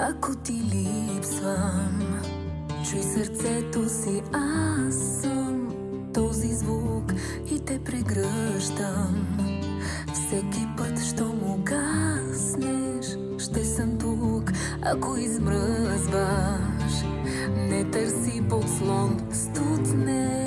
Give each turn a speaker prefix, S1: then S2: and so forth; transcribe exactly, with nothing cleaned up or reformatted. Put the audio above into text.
S1: Ако ти липсвам, чуй сърцето си, аз съм този звук и те прегръщам. Всеки път, що му гаснеш, ще съм тук. Ако измръзваш, не търси подслон, студне